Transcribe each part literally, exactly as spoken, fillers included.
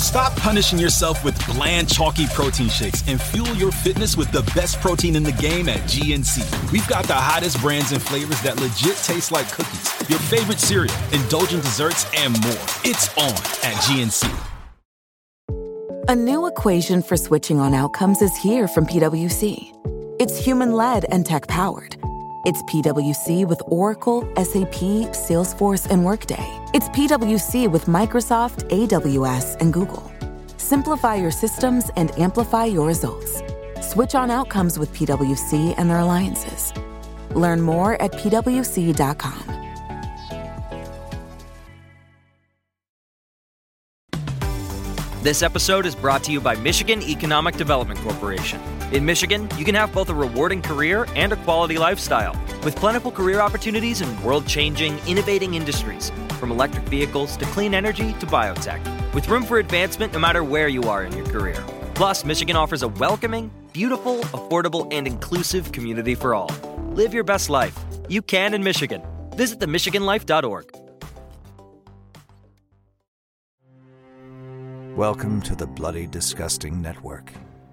Stop punishing yourself with bland, chalky protein shakes and fuel your fitness with the best protein in the game at G N C. We've got the hottest brands and flavors that legit taste like cookies, your favorite cereal, indulgent desserts, and more. It's on at G N C. A new equation for switching on outcomes is here from PwC. It's human-led and tech-powered. It's PwC with Oracle, S A P, Salesforce, and Workday. It's PwC with Microsoft, A W S, and Google. Simplify your systems and amplify your results. Switch on outcomes with PwC and their alliances. Learn more at P W C dot com. This episode is brought to you by Michigan Economic Development Corporation. In Michigan, you can have both a rewarding career and a quality lifestyle, with plentiful career opportunities in world-changing, innovating industries, from electric vehicles to clean energy to biotech, with room for advancement no matter where you are in your career. Plus, Michigan offers a welcoming, beautiful, affordable, and inclusive community for all. Live your best life. You can in Michigan. Visit the michigan life dot org. Welcome to the Bloody Disgusting Network.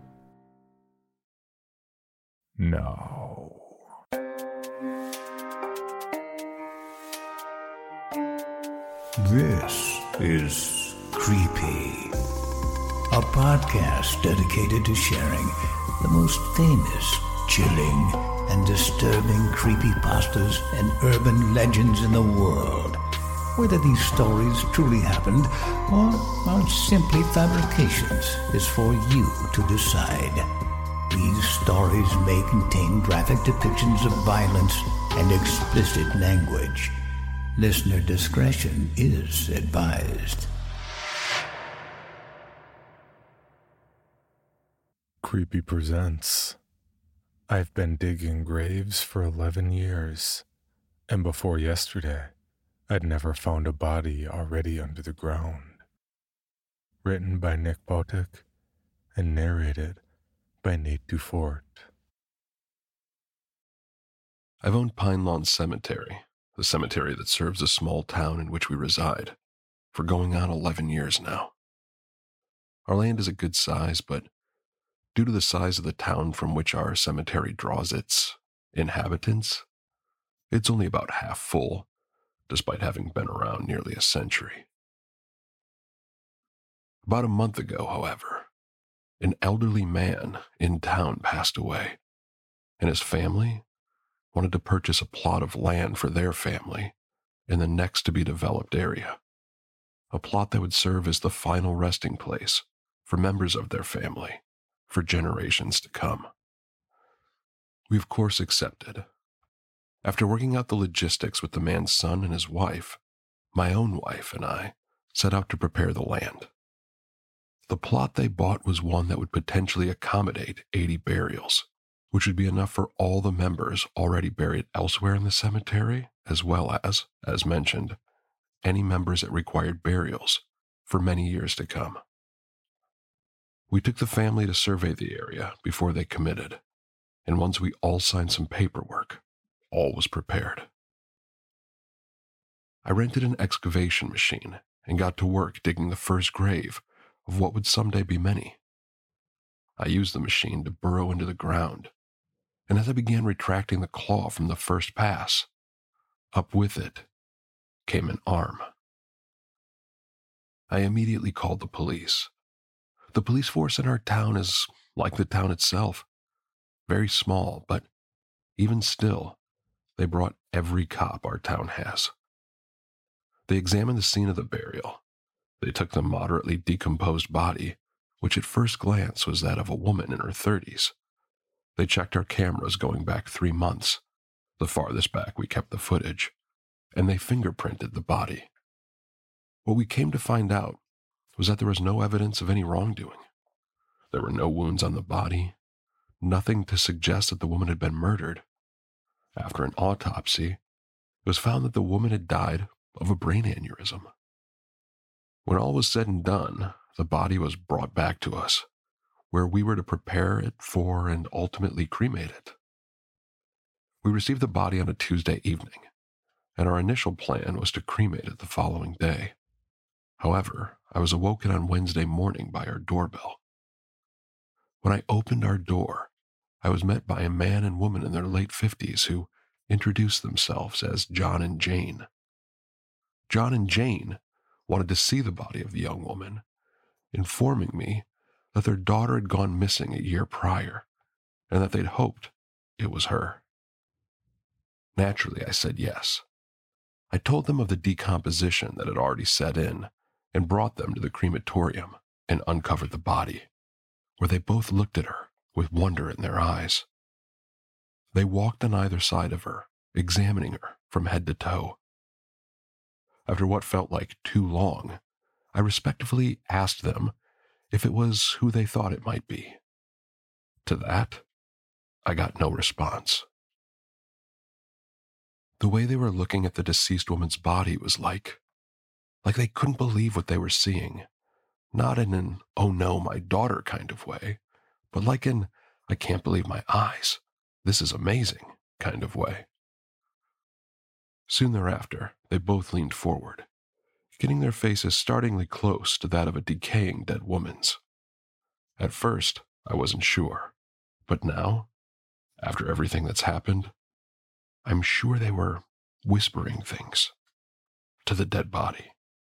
No. This is Creepy, a podcast dedicated to sharing the most famous, chilling, and disturbing creepypastas and urban legends in the world. Whether these stories truly happened or are simply fabrications is for you to decide. These stories may contain graphic depictions of violence and explicit language. Listener discretion is advised. Creepy presents. I've been digging graves for eleven years, and before yesterday, I'd never found a body already under the ground. Written by Nick Botic and narrated by Nate Dufort. I've owned Pine Lawn Cemetery, the cemetery that serves the small town in which we reside, for going on eleven years now. Our land is a good size, but due to the size of the town from which our cemetery draws its inhabitants, it's only about half full, despite having been around nearly a century. About a month ago, however, an elderly man in town passed away, and his family wanted to purchase a plot of land for their family in the next to be developed area, a plot that would serve as the final resting place for members of their family for generations to come. We of course accepted. After working out the logistics with the man's son and his wife, my own wife and I set out to prepare the land. The plot they bought was one that would potentially accommodate eighty burials, which would be enough for all the members already buried elsewhere in the cemetery, as well as, as mentioned, any members that required burials for many years to come. We took the family to survey the area before they committed, and once we all signed some paperwork, all was prepared. I rented an excavation machine and got to work digging the first grave of what would someday be many. I used the machine to burrow into the ground, and as I began retracting the claw from the first pass, up with it came an arm. I immediately called the police. The police force in our town is like the town itself, very small, but even still, they brought every cop our town has. They examined the scene of the burial. They took the moderately decomposed body, which at first glance was that of a woman in her thirties. They checked our cameras going back three months, the farthest back we kept the footage, and they fingerprinted the body. What we came to find out was that there was no evidence of any wrongdoing. There were no wounds on the body, nothing to suggest that the woman had been murdered. After an autopsy, it was found that the woman had died of a brain aneurysm. When all was said and done, the body was brought back to us, where we were to prepare it for and ultimately cremate it. We received the body on a Tuesday evening, and our initial plan was to cremate it the following day. However, I was awoken on Wednesday morning by our doorbell. When I opened our door, I was met by a man and woman in their late fifties who introduced themselves as John and Jane. John and Jane wanted to see the body of the young woman, informing me that their daughter had gone missing a year prior and that they'd hoped it was her. Naturally, I said yes. I told them of the decomposition that had already set in and brought them to the crematorium and uncovered the body, where they both looked at her with wonder in their eyes. They walked on either side of her, examining her from head to toe. After what felt like too long, I respectfully asked them if it was who they thought it might be. To that, I got no response. The way they were looking at the deceased woman's body was like, like they couldn't believe what they were seeing, not in an, oh no, my daughter kind of way, but like an, I can't believe my eyes, this is amazing kind of way. Soon thereafter, they both leaned forward, getting their faces startlingly close to that of a decaying dead woman's. At first, I wasn't sure, but now, after everything that's happened, I'm sure they were whispering things to the dead body.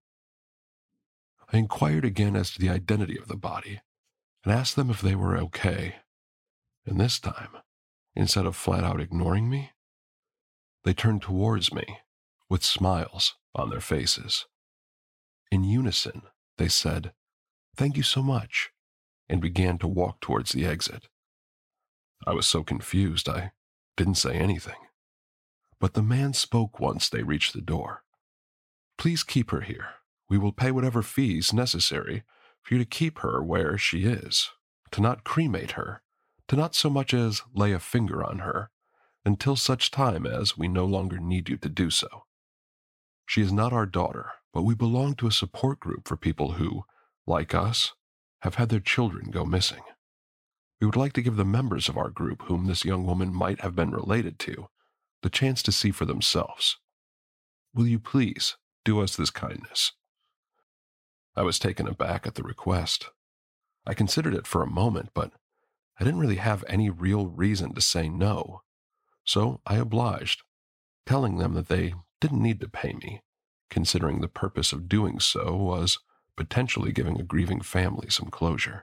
I inquired again as to the identity of the body and asked them if they were okay. And this time, instead of flat out ignoring me, they turned towards me with smiles on their faces. In unison, they said, "Thank you so much," and began to walk towards the exit. I was so confused I didn't say anything. But the man spoke once they reached the door. "Please keep her here. We will pay whatever fees necessary for you to keep her where she is, to not cremate her, to not so much as lay a finger on her, until such time as we no longer need you to do so. She is not our daughter, but we belong to a support group for people who, like us, have had their children go missing. We would like to give the members of our group whom this young woman might have been related to the chance to see for themselves. Will you please do us this kindness?" I was taken aback at the request. I considered it for a moment, but I didn't really have any real reason to say no, so I obliged, telling them that they didn't need to pay me, considering the purpose of doing so was potentially giving a grieving family some closure.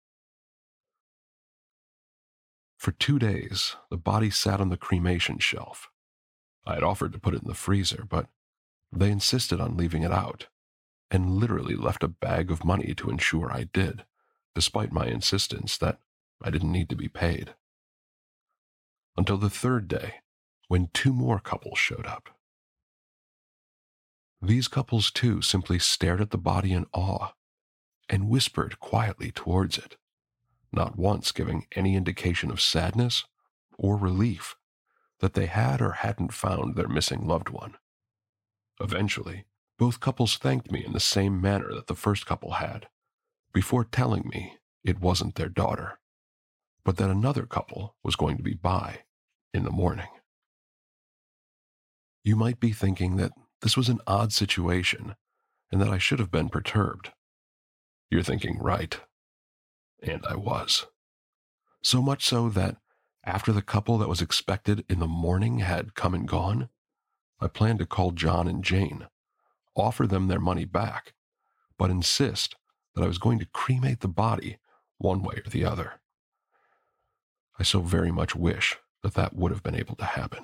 For two days, the body sat on the cremation shelf. I had offered to put it in the freezer, but they insisted on leaving it out, and literally left a bag of money to ensure I did, despite my insistence that I didn't need to be paid. Until the third day, when two more couples showed up. These couples, too, simply stared at the body in awe and whispered quietly towards it, not once giving any indication of sadness or relief that they had or hadn't found their missing loved one. Eventually, both couples thanked me in the same manner that the first couple had, before telling me it wasn't their daughter, but that another couple was going to be by in the morning. You might be thinking that this was an odd situation and that I should have been perturbed. You're thinking right. And I was. So much so that after the couple that was expected in the morning had come and gone, I planned to call John and Jane, offer them their money back, but insist that I was going to cremate the body one way or the other. I so very much wish that that would have been able to happen.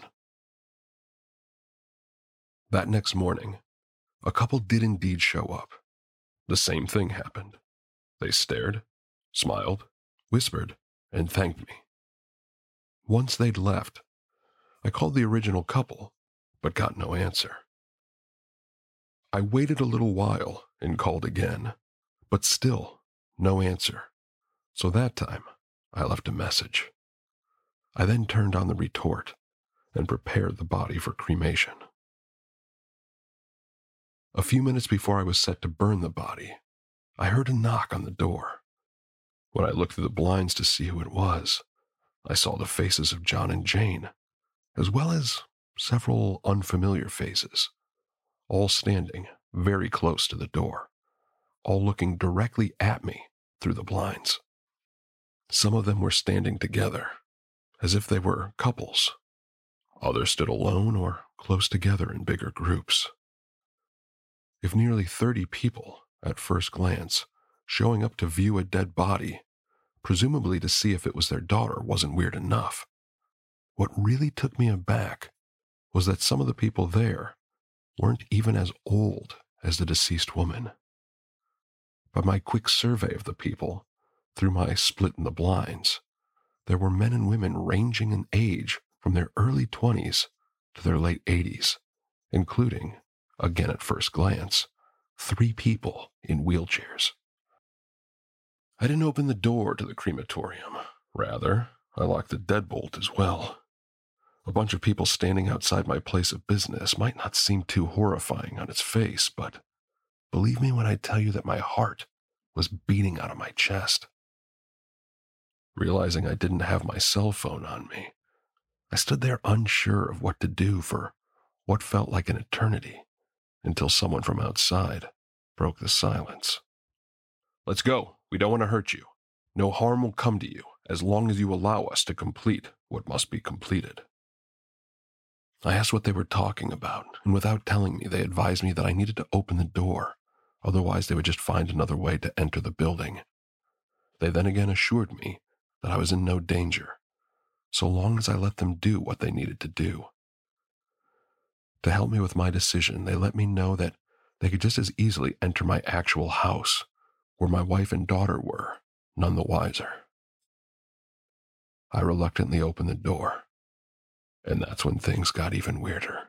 That next morning, a couple did indeed show up. The same thing happened. They stared, smiled, whispered, and thanked me. Once they'd left, I called the original couple, but got no answer. I waited a little while and called again, but still no answer, so that time I left a message. I then turned on the retort and prepared the body for cremation. A few minutes before I was set to burn the body, I heard a knock on the door. When I looked through the blinds to see who it was, I saw the faces of John and Jane, as well as several unfamiliar faces, all standing very close to the door. all looking directly at me through the blinds. Some of them were standing together, as if they were couples. Others stood alone or close together in bigger groups. If nearly thirty people, at first glance, showing up to view a dead body, presumably to see if it was their daughter, wasn't weird enough, what really took me aback was that some of the people there weren't even as old as the deceased woman. By my quick survey of the people, through my split in the blinds, there were men and women ranging in age from their early twenties to their late eighties, including, again at first glance, three people in wheelchairs. I didn't open the door to the crematorium. Rather, I locked the deadbolt as well. A bunch of people standing outside my place of business might not seem too horrifying on its face, but believe me when I tell you that my heart was beating out of my chest. Realizing I didn't have my cell phone on me, I stood there unsure of what to do for what felt like an eternity, until someone from outside broke the silence. "Let's go. We don't want to hurt you. No harm will come to you as long as you allow us to complete what must be completed." I asked what they were talking about, and without telling me, they advised me that I needed to open the door, otherwise they would just find another way to enter the building. They then again assured me that I was in no danger, so long as I let them do what they needed to do. To help me with my decision, they let me know that they could just as easily enter my actual house, where my wife and daughter were, none the wiser. I reluctantly opened the door, and that's when things got even weirder.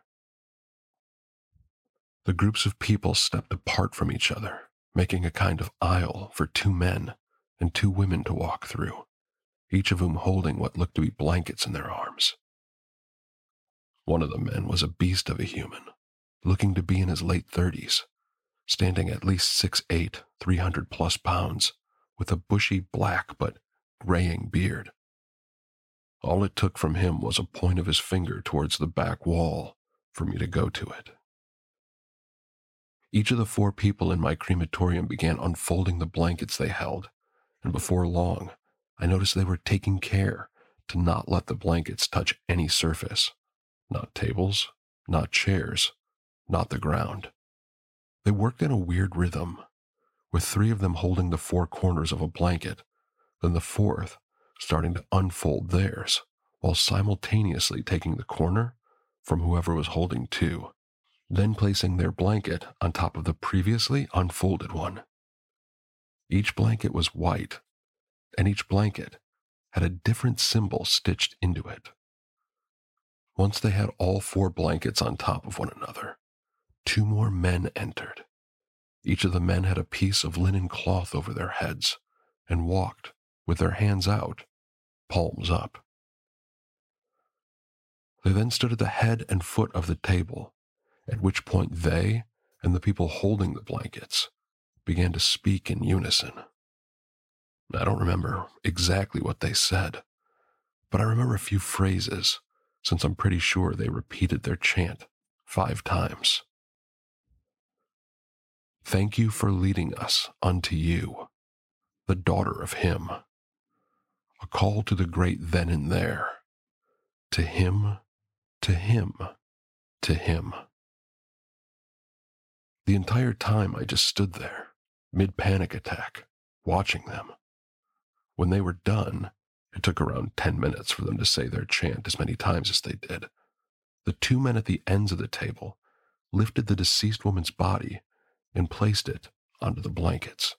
The groups of people stepped apart from each other, making a kind of aisle for two men and two women to walk through, each of whom holding what looked to be blankets in their arms. One of the men was a beast of a human, looking to be in his late thirties, standing at least six foot eight, three hundred plus pounds, with a bushy black but graying beard. All it took from him was a point of his finger towards the back wall for me to go to it. Each of the four people in my crematorium began unfolding the blankets they held, and before long, I noticed they were taking care to not let the blankets touch any surface. Not tables, not chairs, not the ground. They worked in a weird rhythm, with three of them holding the four corners of a blanket, then the fourth starting to unfold theirs, while simultaneously taking the corner from whoever was holding two, then placing their blanket on top of the previously unfolded one. Each blanket was white, and each blanket had a different symbol stitched into it. Once they had all four blankets on top of one another, two more men entered. Each of the men had a piece of linen cloth over their heads and walked with their hands out, palms up. They then stood at the head and foot of the table, at which point they and the people holding the blankets began to speak in unison. I don't remember exactly what they said, but I remember a few phrases, since I'm pretty sure they repeated their chant five times. "Thank you for leading us unto you, the daughter of him. A call to the great then and there. To him, to him, to him." The entire time I just stood there, mid-panic attack, watching them. When they were done, it took around ten minutes for them to say their chant as many times as they did. The two men at the ends of the table lifted the deceased woman's body and placed it onto the blankets.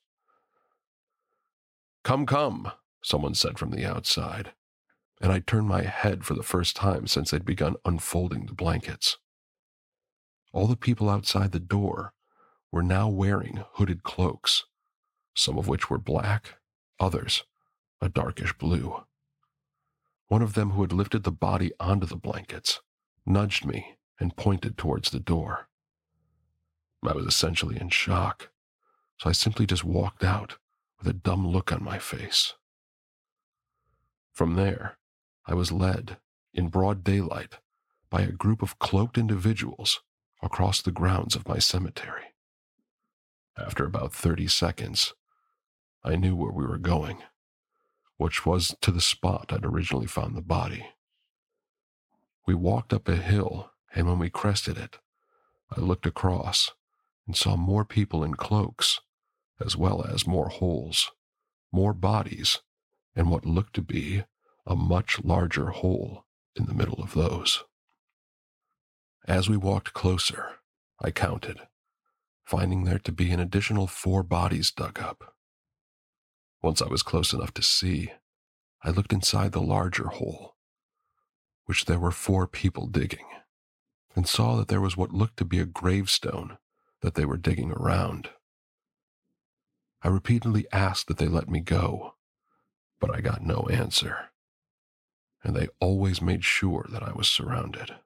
"Come, come," someone said from the outside, and I turned my head for the first time since they'd begun unfolding the blankets. All the people outside the door were now wearing hooded cloaks, some of which were black, others a darkish blue. One of them, who had lifted the body onto the blankets, nudged me and pointed towards the door. I was essentially in shock, so I simply just walked out with a dumb look on my face. From there, I was led, in broad daylight, by a group of cloaked individuals across the grounds of my cemetery. After about thirty seconds, I knew where we were going, which was to the spot I'd originally found the body. We walked up a hill, and when we crested it, I looked across and saw more people in cloaks, as well as more holes, more bodies, and what looked to be a much larger hole in the middle of those. As we walked closer, I counted, finding there to be an additional four bodies dug up. Once I was close enough to see, I looked inside the larger hole, which there were four people digging, and saw that there was what looked to be a gravestone that they were digging around. I repeatedly asked that they let me go, but I got no answer, and they always made sure that I was surrounded.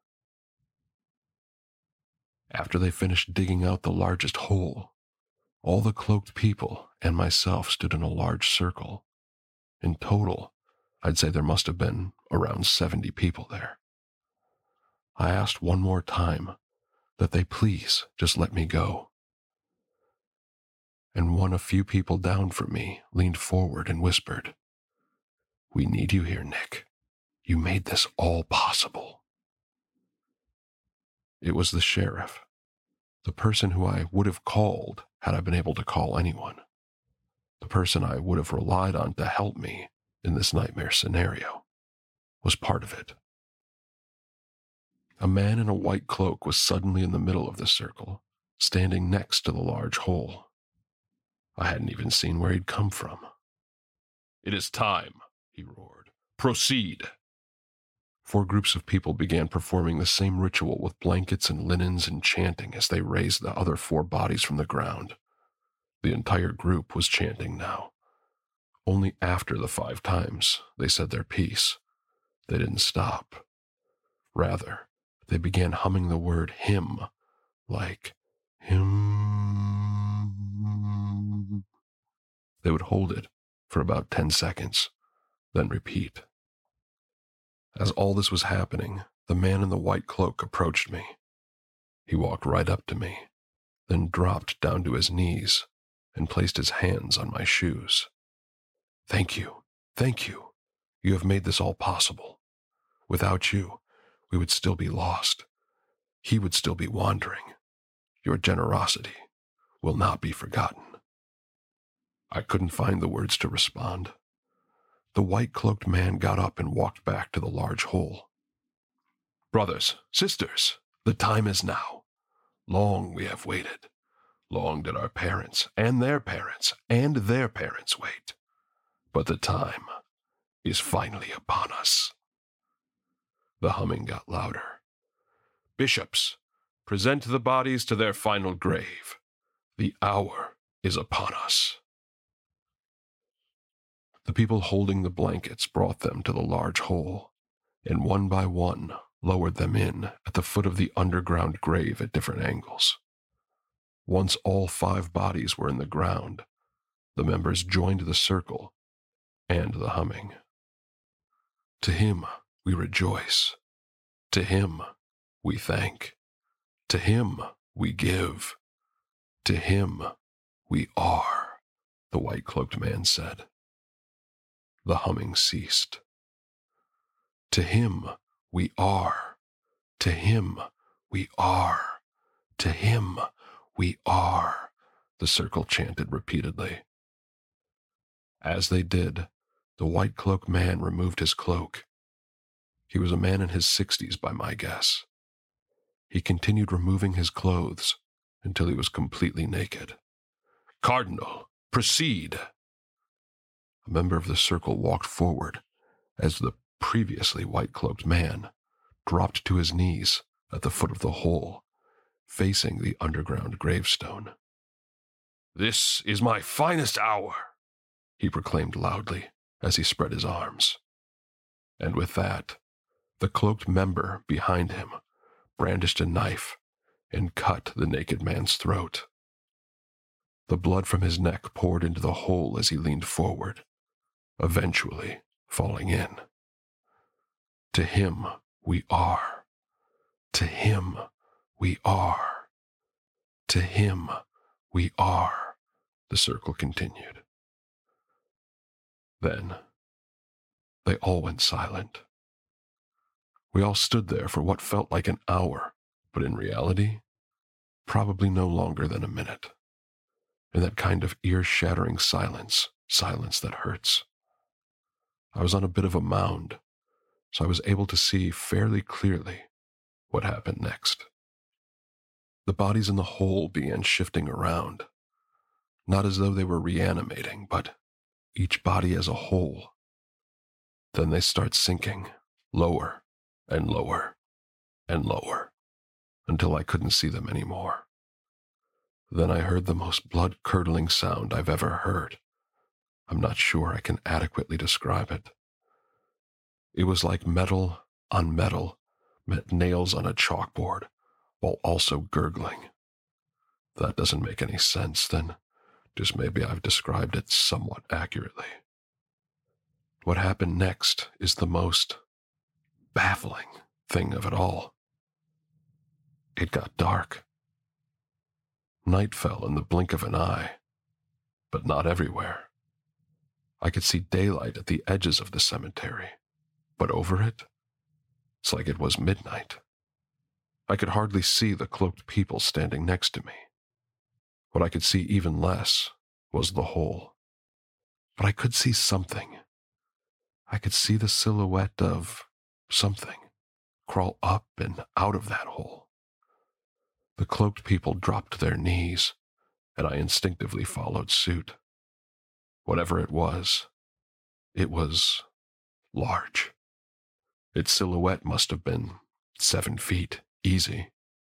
After they finished digging out the largest hole, all the cloaked people and myself stood in a large circle. In total, I'd say there must have been around seventy people there. I asked one more time that they please just let me go. And one a few people down from me leaned forward and whispered, "We need you here, Nick. You made this all possible." It was the sheriff, the person who I would have called had I been able to call anyone, the person I would have relied on to help me in this nightmare scenario, was part of it. A man in a white cloak was suddenly in the middle of the circle, standing next to the large hole. I hadn't even seen where he'd come from. "It is time," he roared. "Proceed." Four groups of people began performing the same ritual with blankets and linens and chanting as they raised the other four bodies from the ground. The entire group was chanting now. Only after the five times they said their piece, they didn't stop. Rather, they began humming the word hymn, like hymn. They would hold it for about ten seconds, then repeat. As all this was happening, the man in the white cloak approached me. He walked right up to me, then dropped down to his knees and placed his hands on my shoes. "Thank you, thank you. You have made this all possible. Without you, we would still be lost. He would still be wandering. Your generosity will not be forgotten." I couldn't find the words to respond. The white-cloaked man got up and walked back to the large hole. "Brothers, sisters, the time is now. Long we have waited. Long did our parents and their parents and their parents wait. But the time is finally upon us." The humming got louder. "Bishops, present the bodies to their final grave. The hour is upon us." The people holding the blankets brought them to the large hole, and one by one lowered them in at the foot of the underground grave at different angles. Once all five bodies were in the ground, the members joined the circle and the humming. To him we rejoice. To him we thank. To him we give. To him we are, the white-cloaked man said. The humming ceased. To him we are. To him we are. To him we are, the circle chanted repeatedly. As they did, the white-cloaked man removed his cloak. He was a man in his sixties by my guess. He continued removing his clothes until he was completely naked. "Cardinal, proceed." A member of the circle walked forward as the previously white-cloaked man dropped to his knees at the foot of the hole, facing the underground gravestone. "This is my finest hour," he proclaimed loudly as he spread his arms. And with that, the cloaked member behind him brandished a knife and cut the naked man's throat. The blood from his neck poured into the hole as he leaned forward, eventually falling in. To him we are. To him we are. To him We are, the circle continued. Then, they all went silent. We all stood there for what felt like an hour, but in reality, probably no longer than a minute. In that kind of ear-shattering silence, silence that hurts. I was on a bit of a mound, so I was able to see fairly clearly what happened next. The bodies in the hole began shifting around, not as though they were reanimating, but each body as a whole. Then they start sinking, lower and lower and lower, until I couldn't see them anymore. Then I heard the most blood-curdling sound I've ever heard. I'm not sure I can adequately describe it. It was like metal on metal met nails on a chalkboard, while also gurgling. If that doesn't make any sense, then just maybe I've described it somewhat accurately. What happened next is the most baffling thing of it all. It got dark. Night fell in the blink of an eye, but not everywhere. I could see daylight at the edges of the cemetery, but over it, it's like it was midnight. I could hardly see the cloaked people standing next to me. What I could see even less was the hole. But I could see something. I could see the silhouette of something crawl up and out of that hole. The cloaked people dropped to their knees, and I instinctively followed suit. Whatever it was, it was large. Its silhouette must have been seven feet, easy.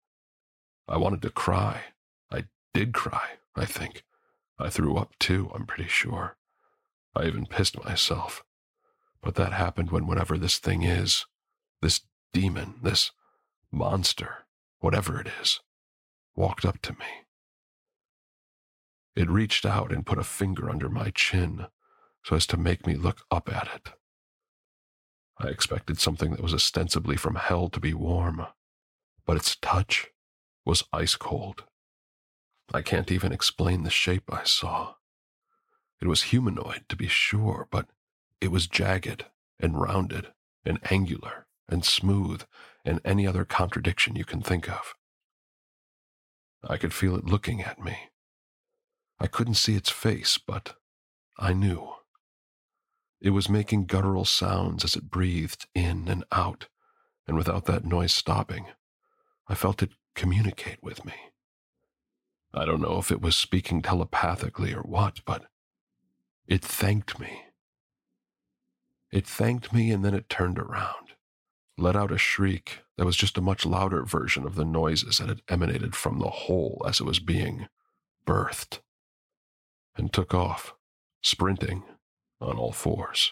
I wanted to cry. I did cry, I think. I threw up too, I'm pretty sure. I even pissed myself. But that happened when whatever this thing is, this demon, this monster, whatever it is, walked up to me. It reached out and put a finger under my chin so as to make me look up at it. I expected something that was ostensibly from hell to be warm, but its touch was ice cold. I can't even explain the shape I saw. It was humanoid, to be sure, but it was jagged and rounded and angular and smooth and any other contradiction you can think of. I could feel it looking at me. I couldn't see its face, but I knew. It was making guttural sounds as it breathed in and out, and without that noise stopping, I felt it communicate with me. I don't know if it was speaking telepathically or what, but it thanked me. It thanked me, and then it turned around, let out a shriek that was just a much louder version of the noises that had emanated from the hole as it was being birthed, and took off, sprinting on all fours.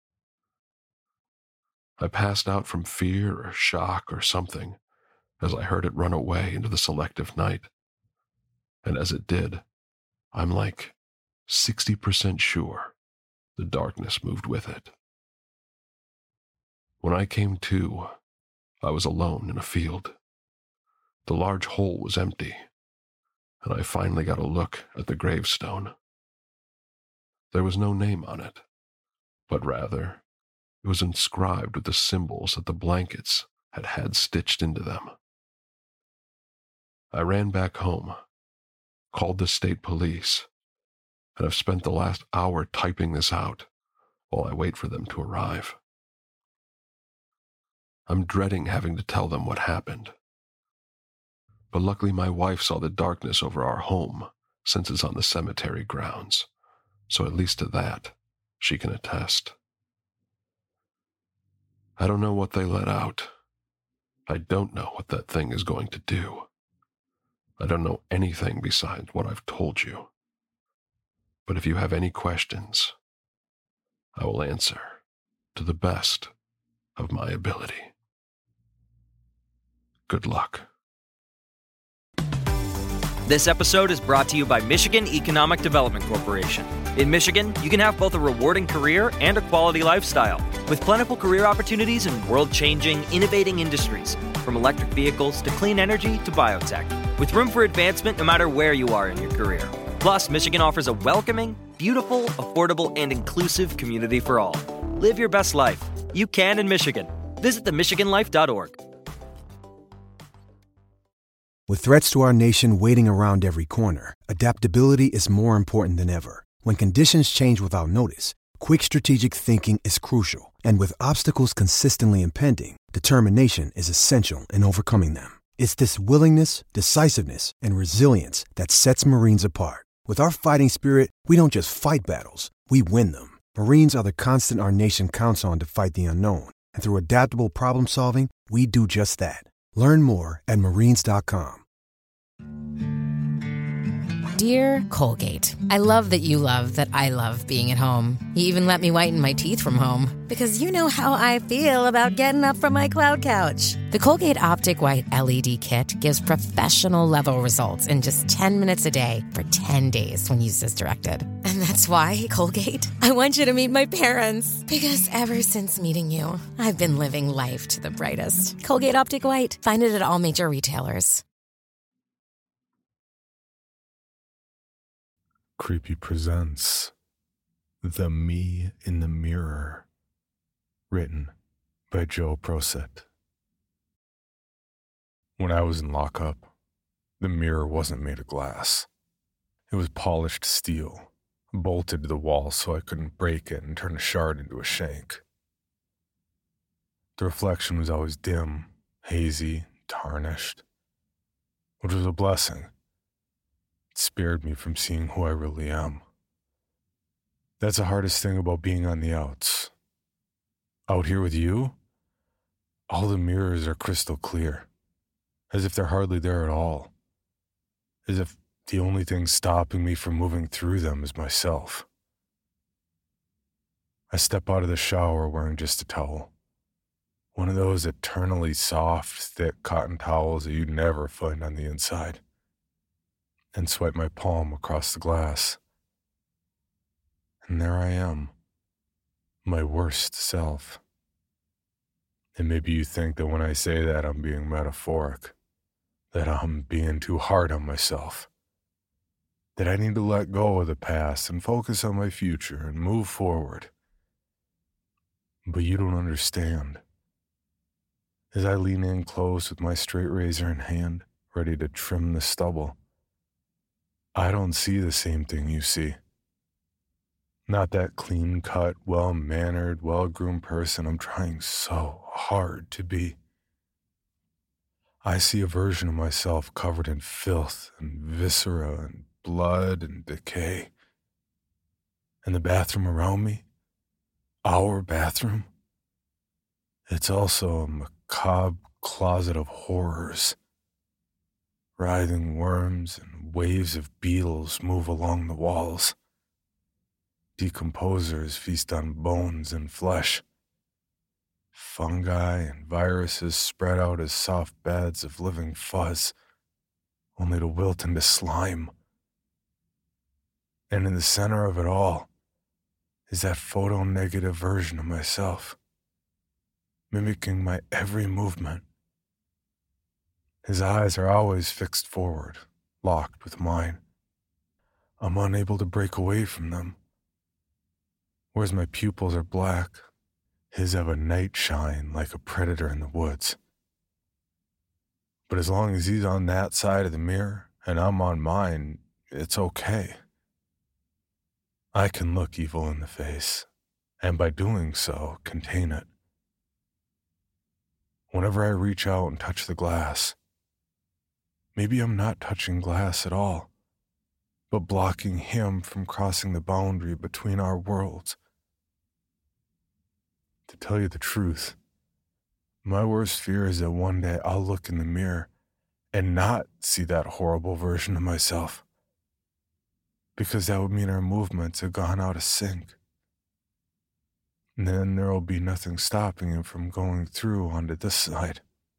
I passed out from fear or shock or something as I heard it run away into the selective night. And as it did, I'm like sixty percent sure the darkness moved with it. When I came to, I was alone in a field. The large hole was empty, and I finally got a look at the gravestone. There was no name on it, but rather, it was inscribed with the symbols that the blankets had had stitched into them. I ran back home, called the state police, and have spent the last hour typing this out while I wait for them to arrive. I'm dreading having to tell them what happened. But luckily my wife saw the darkness over our home since it's on the cemetery grounds, so at least to that she can attest. I don't know what they let out. I don't know what that thing is going to do. I don't know anything besides what I've told you. But if you have any questions, I will answer to the best of my ability. Good luck. This episode is brought to you by Michigan Economic Development Corporation. In Michigan, you can have both a rewarding career and a quality lifestyle, with plentiful career opportunities in world-changing, innovating industries, from electric vehicles to clean energy to biotech. with room for advancement no matter where you are in your career. Plus, Michigan offers a welcoming, beautiful, affordable, and inclusive community for all. Live your best life. You can in Michigan. Visit the michigan life dot org. With threats to our nation waiting around every corner, adaptability is more important than ever. When conditions change without notice, quick strategic thinking is crucial. And with obstacles consistently impending, determination is essential in overcoming them. It's this willingness, decisiveness, and resilience that sets Marines apart. With our fighting spirit, we don't just fight battles, we win them. Marines are the constant our nation counts on to fight the unknown. And through adaptable problem solving, we do just that. Learn more at marines dot com. Dear Colgate, I love that you love that I love being at home. You even let me whiten my teeth from home. Because you know how I feel about getting up from my cloud couch. The Colgate Optic White L E D Kit gives professional-level results in just ten minutes a day for ten days when used as directed. And that's why, Colgate, I want you to meet my parents. Because ever since meeting you, I've been living life to the brightest. Colgate Optic White. Find it at all major retailers. Creepy presents The Me in the Mirror, written by Joe Prosett. When I was in lockup, the mirror wasn't made of glass. It was polished steel, bolted to the wall so I couldn't break it and turn a shard into a shank. The reflection was always dim, hazy, tarnished, which was a blessing. It spared me from seeing who I really am. That's the hardest thing about being on the outs. Out here with you, all the mirrors are crystal clear, as if they're hardly there at all, as if the only thing stopping me from moving through them is myself. I step out of the shower wearing just a towel, one of those eternally soft, thick cotton towels that you'd never find on the inside, and swipe my palm across the glass. And there I am, my worst self. And maybe you think that when I say that I'm being metaphoric, that I'm being too hard on myself, that I need to let go of the past and focus on my future and move forward. But you don't understand. As I lean in close with my straight razor in hand, ready to trim the stubble, I don't see the same thing you see. Not that clean-cut, well-mannered, well-groomed person I'm trying so hard to be. I see a version of myself covered in filth and viscera and blood and decay. And the bathroom around me, our bathroom, it's also a macabre closet of horrors. Writhing worms and waves of beetles move along the walls. Decomposers feast on bones and flesh. Fungi and viruses spread out as soft beds of living fuzz, only to wilt into slime. And in the center of it all is that photo-negative version of myself, mimicking my every movement. His eyes are always fixed forward, locked with mine. I'm unable to break away from them. Whereas my pupils are black, his have a night shine like a predator in the woods. But as long as he's on that side of the mirror and I'm on mine, it's okay. I can look evil in the face, and by doing so, contain it. Whenever I reach out and touch the glass, maybe I'm not touching glass at all, but blocking him from crossing the boundary between our worlds. To tell you the truth, my worst fear is that one day I'll look in the mirror and not see that horrible version of myself, because that would mean our movements have gone out of sync. And then there will be nothing stopping him from going through onto this side.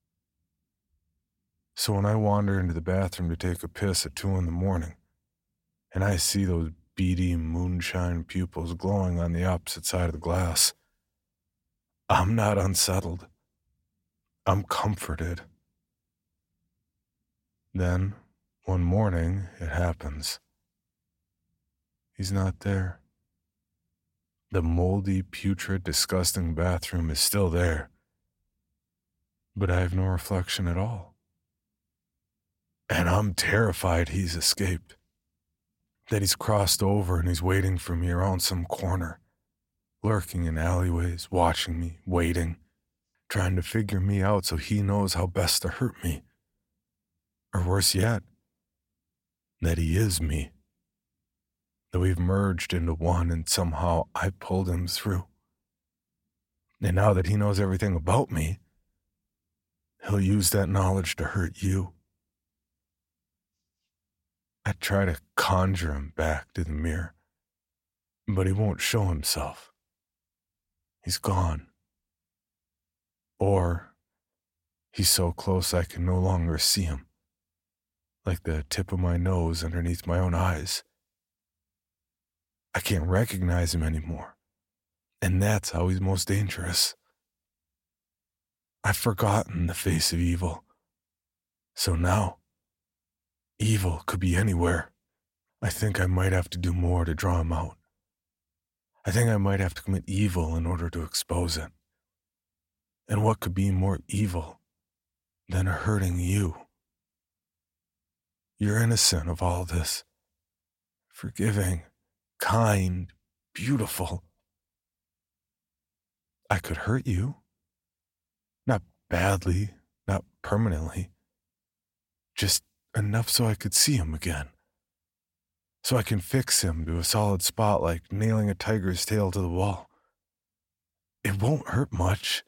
So when I wander into the bathroom to take a piss at two in the morning, and I see those beady moonshine pupils glowing on the opposite side of the glass, I'm not unsettled. I'm comforted. Then, One morning, it happens. He's not there. The moldy, putrid, disgusting bathroom is still there. But I have no reflection at all. And I'm terrified he's escaped. That he's crossed over and he's waiting for me around some corner. Lurking in alleyways, watching me, waiting. Trying to figure me out so he knows how best to hurt me. Or worse yet, that he is me. That we've merged into one and somehow I pulled him through. And now that he knows everything about me, he'll use that knowledge to hurt you. I try to conjure him back to the mirror, but he won't show himself. He's gone. Or he's so close I can no longer see him, like the tip of my nose underneath my own eyes. I can't recognize him anymore, and that's how he's most dangerous. I've forgotten the face of evil, so now, evil could be anywhere. I think I might have to do more to draw him out. I think I might have to commit evil in order to expose it. And what could be more evil than hurting you? You're innocent of all this. Forgiving, kind, beautiful. I could hurt you. Not badly, not permanently. Just enough so I could see him again. So I can fix him to a solid spot like nailing a tiger's tail to the wall. It won't hurt much.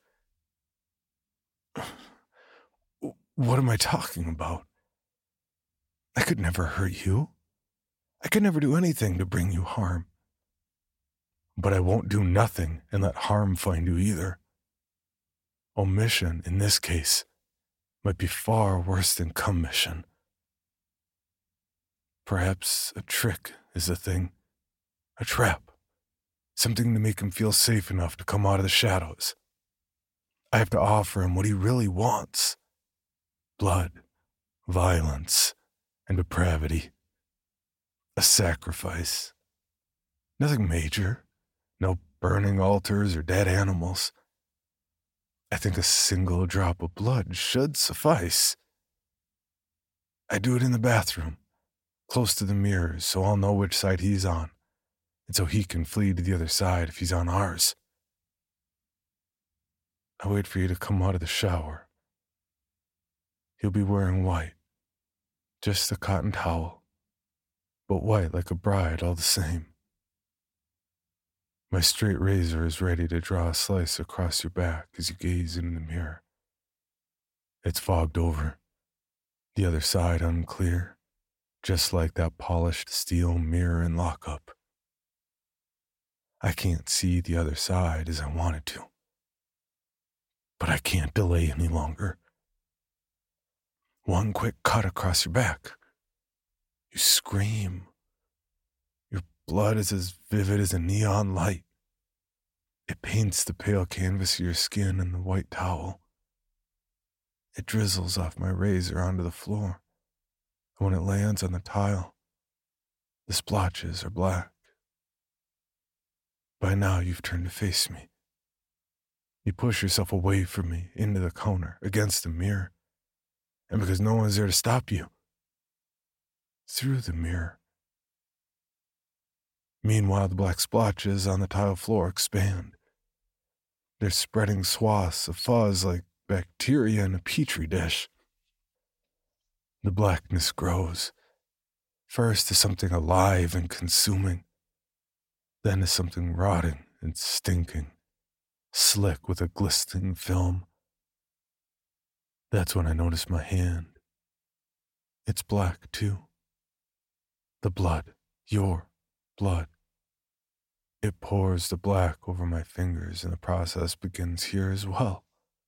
What am I talking about? I could never hurt you. I could never do anything to bring you harm. But I won't do nothing and let harm find you either. Omission, in this case, might be far worse than commission. Perhaps a trick is the thing. A trap. Something to make him feel safe enough to come out of the shadows. I have to offer him what he really wants. Blood, violence, and depravity. A sacrifice. Nothing major. No burning altars or dead animals. I think a single drop of blood should suffice. I do it in the bathroom, close to the mirrors, so I'll know which side he's on, and so he can flee to the other side if he's on ours. I wait for you to come out of the shower. He'll be wearing white, just a cotton towel, but white like a bride all the same. My straight razor is ready to draw a slice across your back as you gaze into the mirror. It's fogged over, the other side unclear, just like that polished steel mirror in lockup. I can't see the other side as I wanted to, but I can't delay any longer. One quick cut across your back. You scream. Your blood is as vivid as a neon light. It paints the pale canvas of your skin and the white towel. It drizzles off my razor onto the floor, and when it lands on the tile, the splotches are black. By now you've turned to face me. You push yourself away from me, into the corner, against the mirror, and because no one's there to stop you, through the mirror. Meanwhile, the black splotches on the tile floor expand. They're spreading swaths of fuzz like bacteria in a petri dish. The blackness grows, first to something alive and consuming, then to something rotting and stinking, slick with a glistening film. That's when I notice my hand. It's black, too. The blood, your blood. It pours the black over my fingers, and the process begins here as well.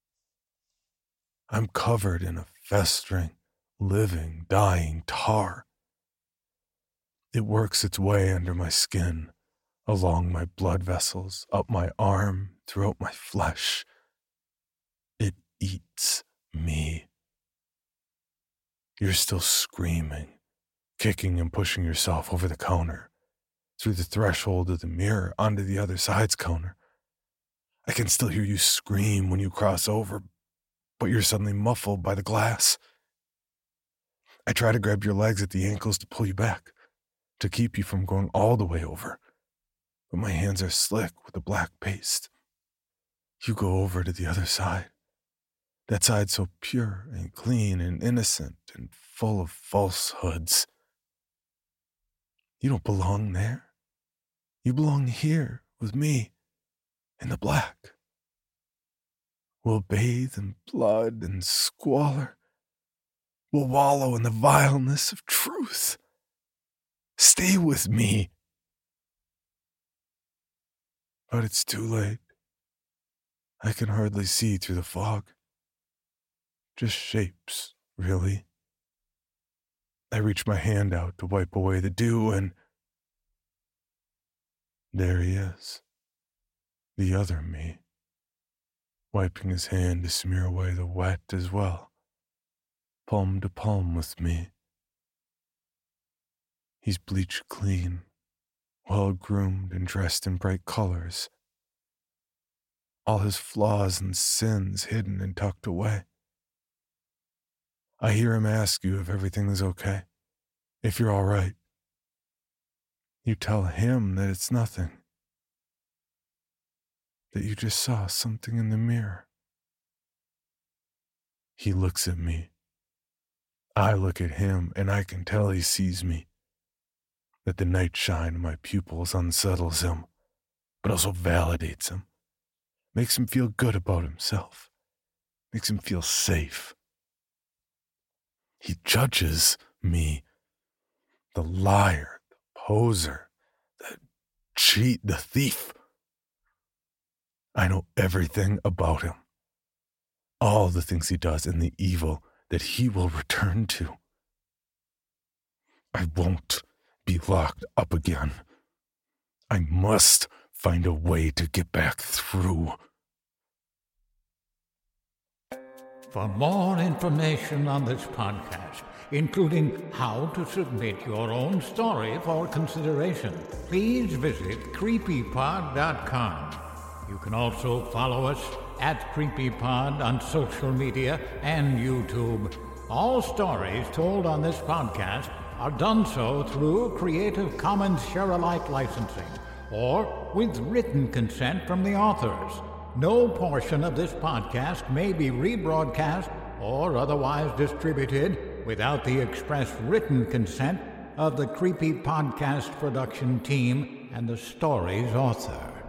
I'm covered in a festering, living, dying tar. It works its way under my skin, along my blood vessels, up my arm, throughout my flesh. It eats me. You're still screaming, kicking and pushing yourself over the counter, through the threshold of the mirror onto the other side's counter. I can still hear you scream when you cross over, but you're suddenly muffled by the glass. I try to grab your legs at the ankles to pull you back, to keep you from going all the way over, but my hands are slick with the black paste. You go over to the other side, that side so pure and clean and innocent and full of falsehoods. You don't belong there. You belong here with me in the black. We'll bathe in blood and squalor. We'll wallow in the vileness of truth. Stay with me. But it's too late. I can hardly see through the fog. Just shapes, really. I reach my hand out to wipe away the dew, and there he is, the other me, wiping his hand to smear away the wet as well, palm to palm with me. He's bleached clean, well-groomed and dressed in bright colors, all his flaws and sins hidden and tucked away. I hear him ask you if everything is okay, if you're all right. You tell him that it's nothing, that you just saw something in the mirror. He looks at me. I look at him, and I can tell he sees me, that the night shine in my pupils unsettles him, but also validates him, makes him feel good about himself, makes him feel safe. He judges me, the liar, the poser, the cheat, the thief. I know everything about him, all the things he does and the evil that he will return to. I won't be locked up again. I must find a way to get back through. For more information on this podcast, including how to submit your own story for consideration, please visit creepypod dot com. You can also follow us at CreepyPod on social media and YouTube. All stories told on this podcast are done so through Creative Commons Share-alike licensing or with written consent from the authors. No portion of this podcast may be rebroadcast or otherwise distributed without the express written consent of the Creepy Podcast production team and the story's author.